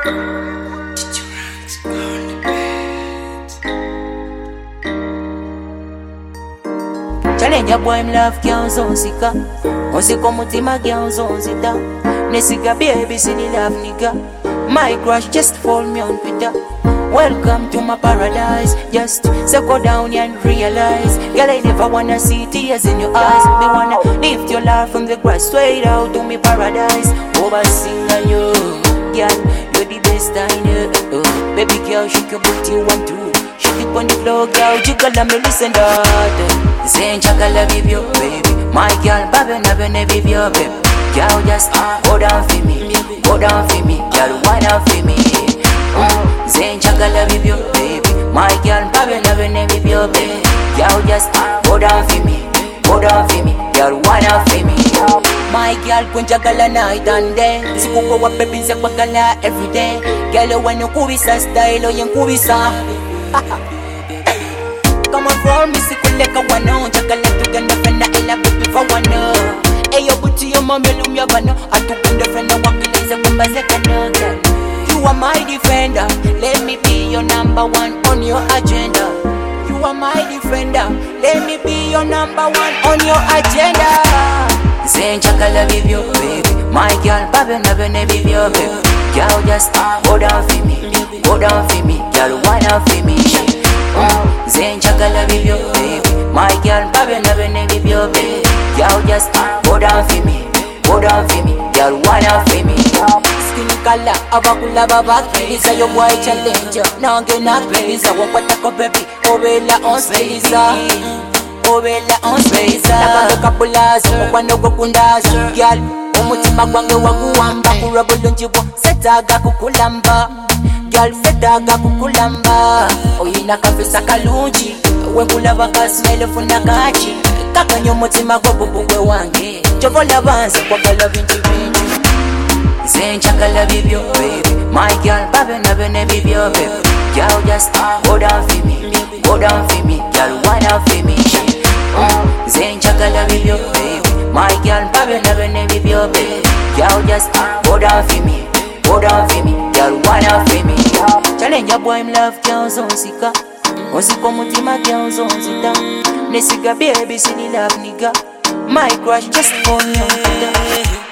Challenge a boy, him love girls on sika. Osiko mutima girls on zita. Nesiga baby, see the love nigga. My crush just follow me on Twitter. Welcome to my paradise. Just go down and realize, girl, I never wanna see tears in your eyes. Me wanna lift your love from the grass straight out to me paradise. Over sing you, girl, you're the best I know. Baby girl, shake your booty 1, 2. Shake it on the floor, girl, jiggle and me listen that. Saying chakala with you, baby. My girl, baby, never with you, baby. Girl, just go down for me, go down for me, girl, wine out for me. Saying chakala with you, baby. My girl, baby, never with you, baby. Girl, just go down for me, go down for me, girl, wine out for me. My girl, kunjagala night and day. Sikuko wa baby, nzakbagala every day. Girl, you wanna kubisa style, you kubisa. Come on for me, sikuleka wano. Chakala tuganda fena ila baby for wano. Ayo buti yo mamelum ya bano. Atukunda fena wakileza kumbazeka no girl. You are my defender, let me be your number 1 on your agenda. You are my defender, let me be your number 1 on your agenda. Saying chakala with you, baby. My girl, baby, never with you, baby. Girl, just go down for me, go down for me, girl, wine out for me. Saying chakala with you, baby. My girl, baby, never with you, baby. Girl, just go down for me, go down for me, girl, wine out for me. Skin color, abakula babaki. Is a your boy challenge. Now get not please. I want what I call baby. Ovela on space. Ovela on space. Nakanga kapulazo, kwano gokundazo. Girl, umutima gwange waguwamba. Kurabulunjibo, setaga kukulamba. Girl, setaga kukulamba. Oyina kafisa kalunji. Wekulava kasmele funakachi. Kakanyo umutima gwabubuwe wange. Chovola banza kwa gala vinci vinci. Saying chakala with you, baby. My girl, baby, never with you, baby. Girl, just go down for me, go down for me, girl, wine out for me. Saying chakala with you, baby. My girl, baby, never with you, baby. Girl, just go down for me, go down for me, girl, wine out for me. Challenge a boy, him love girls on sika. Osiko mutima girls on zita. Nesiga baby, see the love nigga. My crush just for you.